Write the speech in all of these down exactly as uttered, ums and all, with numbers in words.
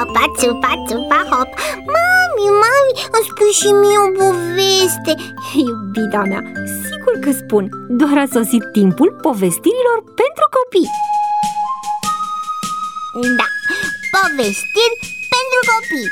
țupa, țupa, țupa, hop. Mami, mami, îmi spui și mie o poveste. Iubita mea, sigur că spun. Doar a sosit timpul povestirilor pentru copii. Da, povestiri pentru copii.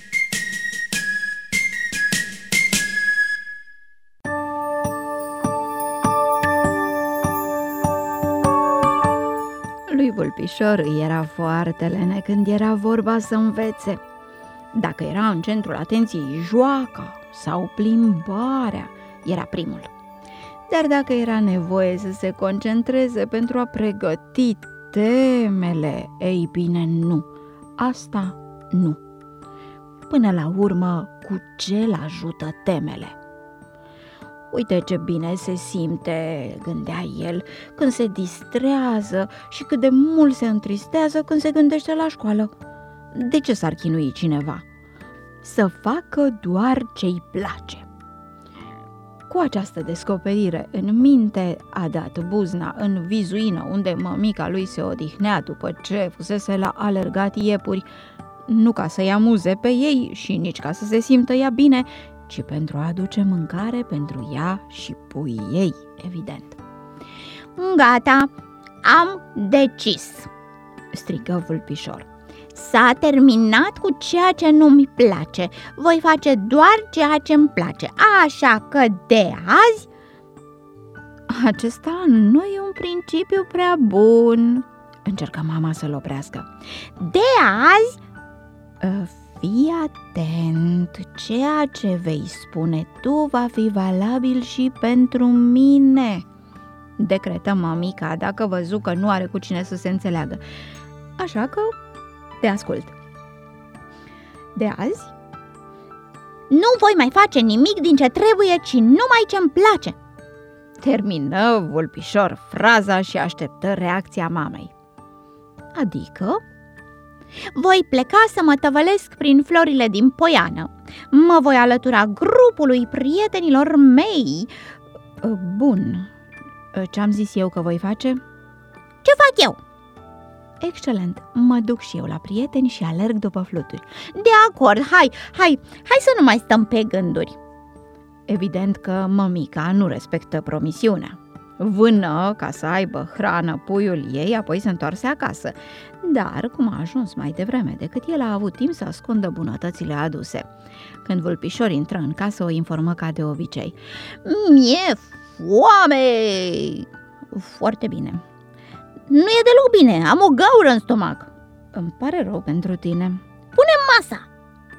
Lui Vulpișor îi era foarte lene când era vorba să învețe. Dacă era în centrul atenției joaca sau plimbarea, era primul. Dar dacă era nevoie să se concentreze pentru a pregăti temele, ei bine, nu. Asta nu. Până la urmă, cu ce l-ajută temele? Uite ce bine se simte, gândea el, când se distrează și cât de mult se întristează când se gândește la școală. De ce s-ar chinui cineva? Să facă doar ce-i place. Cu această descoperire în minte, a dat buzna în vizuină, unde mămica lui se odihnea după ce fusese la alergat iepuri, nu ca să-i amuze pe ei și nici ca să se simtă ea bine, ci pentru a aduce mâncare pentru ea și puii ei, evident. Gata, am decis, strigă Vulpișor. S-a terminat cu ceea ce nu-mi place. Voi face doar ceea ce-mi place. Așa că de azi... Acesta nu e un principiu prea bun, încercă mama să-l oprească. De azi... Fii atent, ceea ce vei spune tu va fi valabil și pentru mine, decretă mămica, dacă văzu că nu are cu cine să se înțeleagă. Așa că te ascult. De azi? Nu voi mai face nimic din ce trebuie, ci numai ce-mi place. Termină Vulpișor fraza și așteptă reacția mamei. Adică? Voi pleca să mă tăvălesc prin florile din poiană. Mă voi alătura grupului prietenilor mei. Bun. Ce-am zis eu că voi face? Ce fac eu? Excelent, mă duc și eu la prieteni și alerg după fluturi. De acord, hai, hai, hai să nu mai stăm pe gânduri. Evident că mămica nu respectă promisiunea. Vână ca să aibă hrană puiul ei, apoi se întoarse acasă. Dar, cum a ajuns mai devreme decât el a avut timp să ascundă bunătățile aduse. Când Vulpișor intră în casă, o informă ca de obicei. Mi-e foame! Foarte bine. Nu e deloc bine, am o gaură în stomac. Îmi pare rău pentru tine. Pune masa!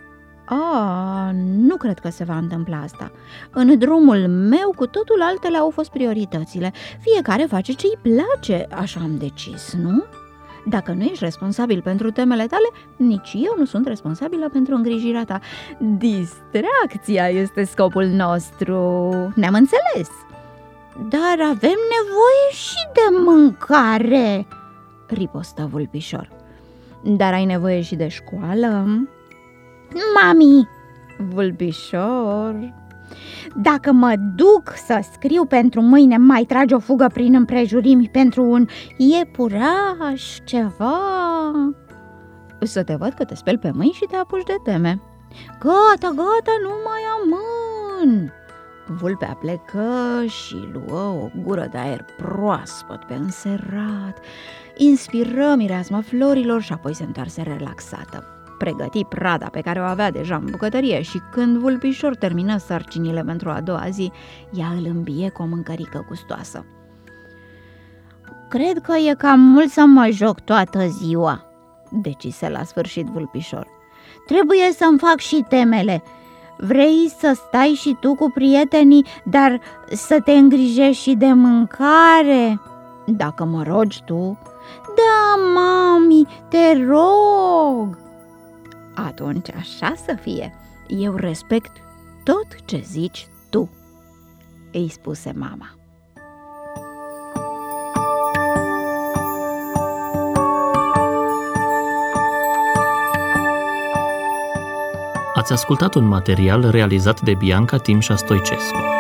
A, nu cred că se va întâmpla asta. În drumul meu cu totul altele au fost prioritățile. Fiecare face ce-i place, așa am decis, nu? Dacă nu ești responsabil pentru temele tale, nici eu nu sunt responsabilă pentru îngrijirea ta. Distracția este scopul nostru. Ne-am înțeles? Dar avem nevoie și de mâncare, ripostă Vulpișor. Dar ai nevoie și de școală? Mami, Vulpișor, dacă mă duc să scriu pentru mâine, mai tragi o fugă prin împrejurimi pentru un iepuraș, ceva? Să te văd că te speli pe mâini și te apuci de teme. Gata, gata, nu mai amân. Vulpea plecă și luă o gură de aer proaspăt pe înserat, inspiră mireasma florilor și apoi se întoarse relaxată. Pregăti prada pe care o avea deja în bucătărie și când Vulpișor termină sarcinile pentru a doua zi, ea îl îmbie cu o mâncărică gustoasă. Cred că e cam mult să mă joc toată ziua, decise la sfârșit Vulpișor. Trebuie să-mi fac și temele. Vrei să stai și tu cu prietenii, dar să te îngrijești și de mâncare? Dacă mă rogi tu. Da, mami, te rog. Atunci așa să fie. Eu respect tot ce zici tu, îi spuse mama. Ați ascultat un material realizat de Bianca Timșa Stoicescu.